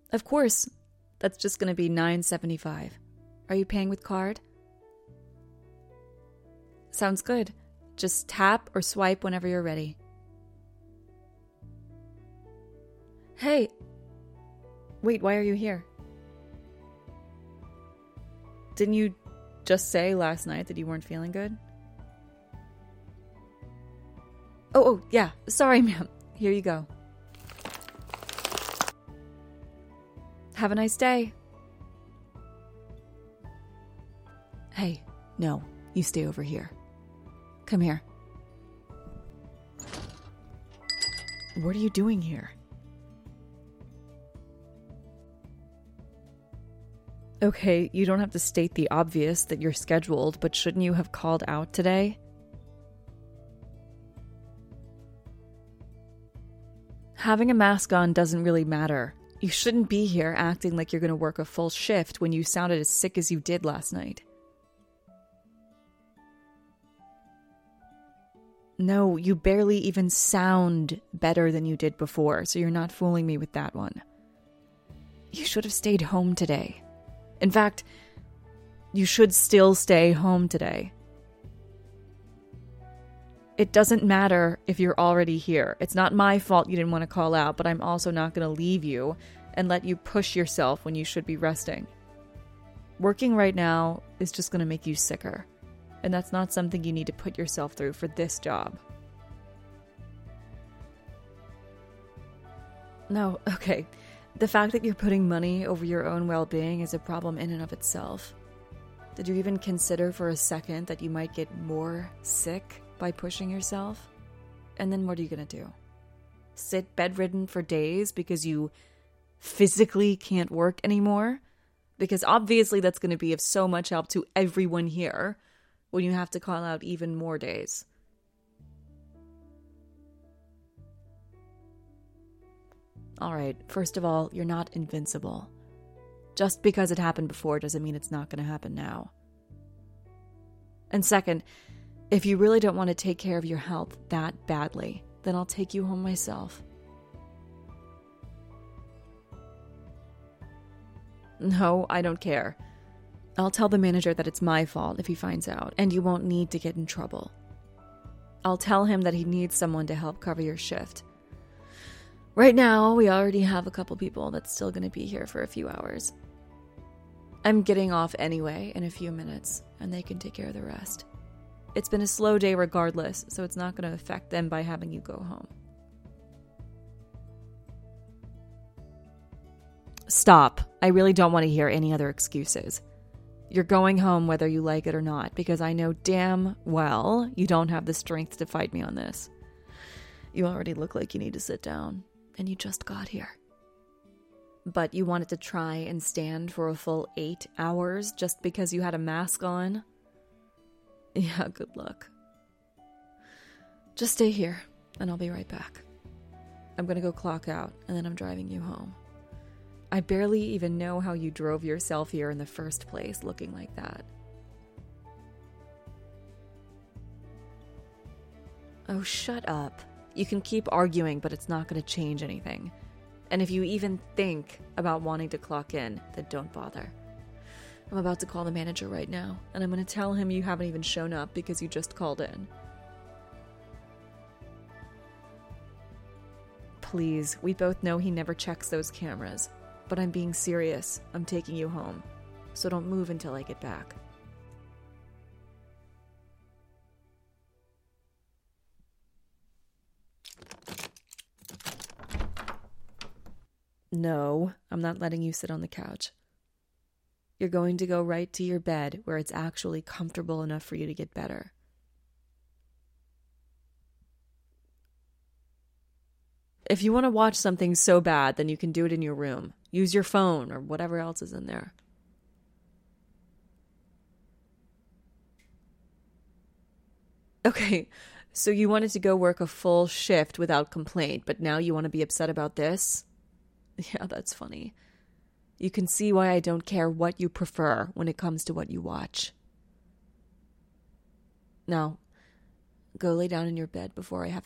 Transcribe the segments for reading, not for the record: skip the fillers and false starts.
Of course. That's just going to be $9.75. Are you paying with card? Sounds good. Just tap or swipe whenever you're ready. Hey. Wait, why are you here? Didn't you just say last night that you weren't feeling good? Oh, yeah. Sorry, ma'am. Here you go. Have a nice day. Hey, no. You stay over here. Come here. What are you doing here? Okay, you don't have to state the obvious that you're scheduled, but shouldn't you have called out today? Having a mask on doesn't really matter. You shouldn't be here acting like you're going to work a full shift when you sounded as sick as you did last night. No, you barely even sound better than you did before, so you're not fooling me with that one. You should have stayed home today. In fact, you should still stay home today. It doesn't matter if you're already here. It's not my fault you didn't want to call out, but I'm also not going to leave you and let you push yourself when you should be resting. Working right now is just going to make you sicker, and that's not something you need to put yourself through for this job. No, okay. The fact that you're putting money over your own well-being is a problem in and of itself. Did you even consider for a second that you might get more sick by pushing yourself? And then what are you going to do? Sit bedridden for days because you physically can't work anymore? Because obviously that's going to be of so much help to everyone here when you have to call out even more days. Alright, first of all, you're not invincible. Just because it happened before doesn't mean it's not going to happen now. And second, if you really don't want to take care of your health that badly, then I'll take you home myself. No, I don't care. I'll tell the manager that it's my fault if he finds out, and you won't need to get in trouble. I'll tell him that he needs someone to help cover your shift. Right now, we already have a couple people that's still going to be here for a few hours. I'm getting off anyway in a few minutes, and they can take care of the rest. It's been a slow day regardless, so it's not going to affect them by having you go home. Stop. I really don't want to hear any other excuses. You're going home whether you like it or not, because I know damn well you don't have the strength to fight me on this. You already look like you need to sit down, and you just got here. But you wanted to try and stand for a full 8 hours just because you had a mask on? Yeah, good luck. Just stay here, and I'll be right back. I'm gonna go clock out, and then I'm driving you home. I barely even know how you drove yourself here in the first place looking like that. Oh, shut up. You can keep arguing, but it's not going to change anything. And if you even think about wanting to clock in, then don't bother. I'm about to call the manager right now, and I'm going to tell him you haven't even shown up because you just called in. Please, we both know he never checks those cameras. But I'm being serious. I'm taking you home. So don't move until I get back. No, I'm not letting you sit on the couch. You're going to go right to your bed where it's actually comfortable enough for you to get better. If you want to watch something so bad, then you can do it in your room. Use your phone or whatever else is in there. Okay, so you wanted to go work a full shift without complaint, but now you want to be upset about this? Yeah, that's funny. You can see why I don't care what you prefer when it comes to what you watch. Now, go lay down in your bed before I have to force you there myself.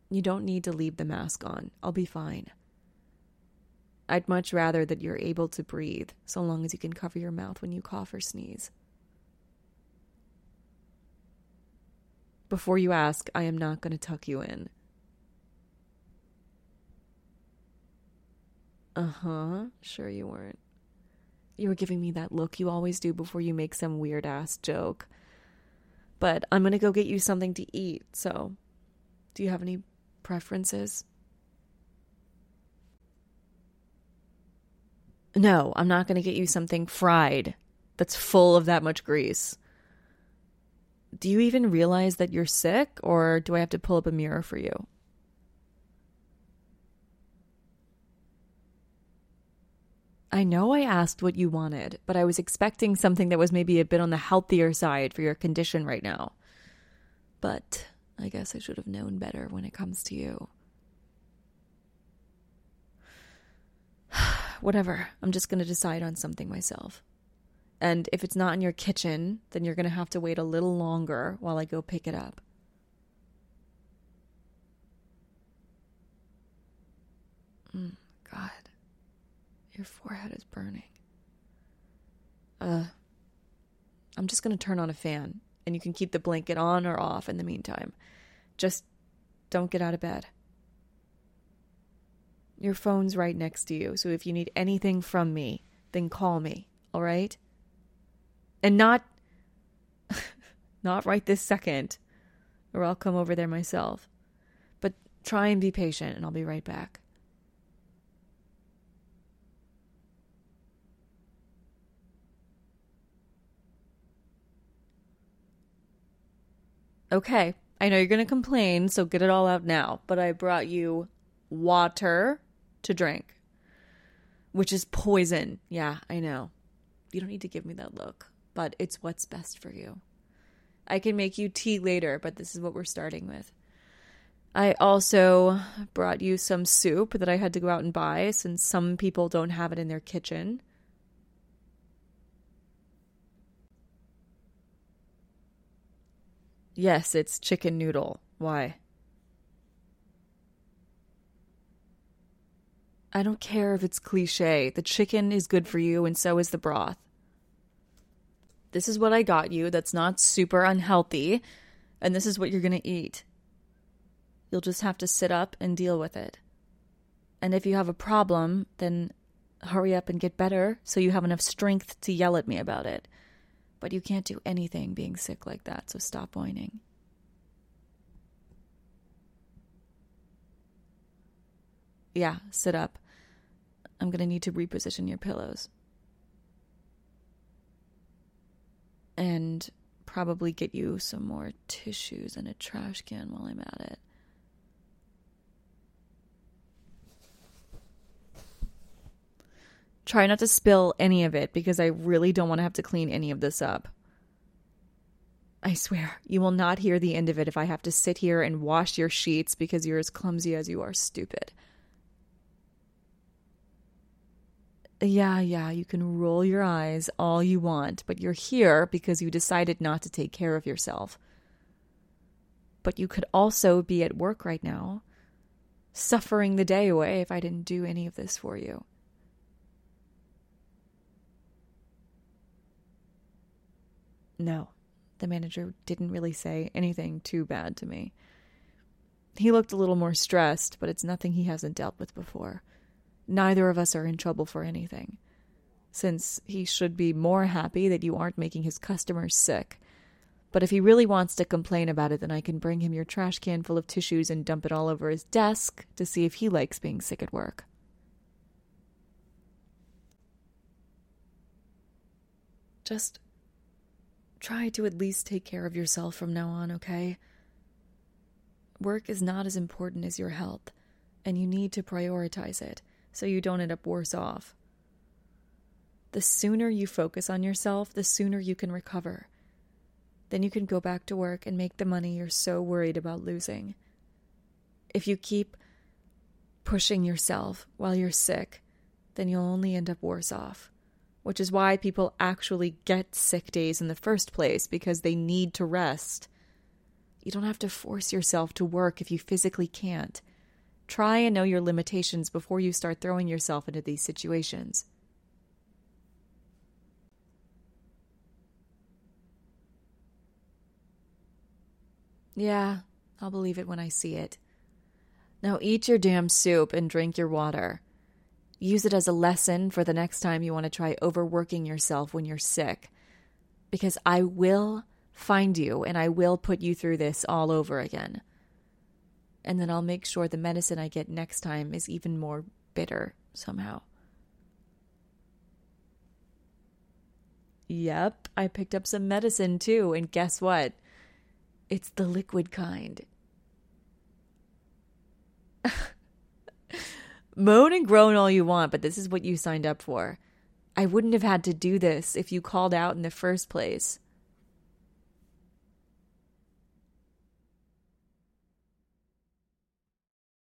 You don't need to leave the mask on. I'll be fine. I'd much rather that you're able to breathe, so long as you can cover your mouth when you cough or sneeze. Before you ask, I am not going to tuck you in. Sure you weren't. You were giving me that look you always do before you make some weird-ass joke. But I'm going to go get you something to eat, so do you have any preferences? No, I'm not going to get you something fried that's full of that much grease. Do you even realize that you're sick, or do I have to pull up a mirror for you? I know I asked what you wanted, but I was expecting something that was maybe a bit on the healthier side for your condition right now. But I guess I should have known better when it comes to you. Whatever, I'm just going to decide on something myself. And if it's not in your kitchen, then you're going to have to wait a little longer while I go pick it up. God. Your forehead is burning. I'm just going to turn on a fan, and you can keep the blanket on or off in the meantime. Just don't get out of bed. Your phone's right next to you, so if you need anything from me, then call me, all right? And not right this second, or I'll come over there myself. But try and be patient, and I'll be right back. Okay, I know you're going to complain, so get it all out now. But I brought you water to drink, which is poison. Yeah, I know. You don't need to give me that look, but it's what's best for you. I can make you tea later, but this is what we're starting with. I also brought you some soup that I had to go out and buy since some people don't have it in their kitchen. Yes, it's chicken noodle. Why? I don't care if it's cliche. The chicken is good for you, and so is the broth. This is what I got you that's not super unhealthy, and this is what you're going to eat. You'll just have to sit up and deal with it. And if you have a problem, then hurry up and get better so you have enough strength to yell at me about it. But you can't do anything being sick like that, so stop whining. Yeah, sit up. I'm going to need to reposition your pillows. And probably get you some more tissues and a trash can while I'm at it. Try not to spill any of it because I really don't want to have to clean any of this up. I swear, you will not hear the end of it if I have to sit here and wash your sheets because you're as clumsy as you are stupid. Yeah, you can roll your eyes all you want, but you're here because you decided not to take care of yourself. But you could also be at work right now, suffering the day away if I didn't do any of this for you. No, the manager didn't really say anything too bad to me. He looked a little more stressed, but it's nothing he hasn't dealt with before. Neither of us are in trouble for anything, since he should be more happy that you aren't making his customers sick. But if he really wants to complain about it, then I can bring him your trash can full of tissues and dump it all over his desk to see if he likes being sick at work. Just try to at least take care of yourself from now on, okay? Work is not as important as your health, and you need to prioritize it so you don't end up worse off. The sooner you focus on yourself, the sooner you can recover. Then you can go back to work and make the money you're so worried about losing. If you keep pushing yourself while you're sick, then you'll only end up worse off. Which is why people actually get sick days in the first place, because they need to rest. You don't have to force yourself to work if you physically can't. Try and know your limitations before you start throwing yourself into these situations. Yeah, I'll believe it when I see it. Now eat your damn soup and drink your water. Use it as a lesson for the next time you want to try overworking yourself when you're sick. Because I will find you and I will put you through this all over again. And then I'll make sure the medicine I get next time is even more bitter somehow. Yep, I picked up some medicine too, and guess what? It's the liquid kind. Moan and groan all you want, but this is what you signed up for. I wouldn't have had to do this if you called out in the first place.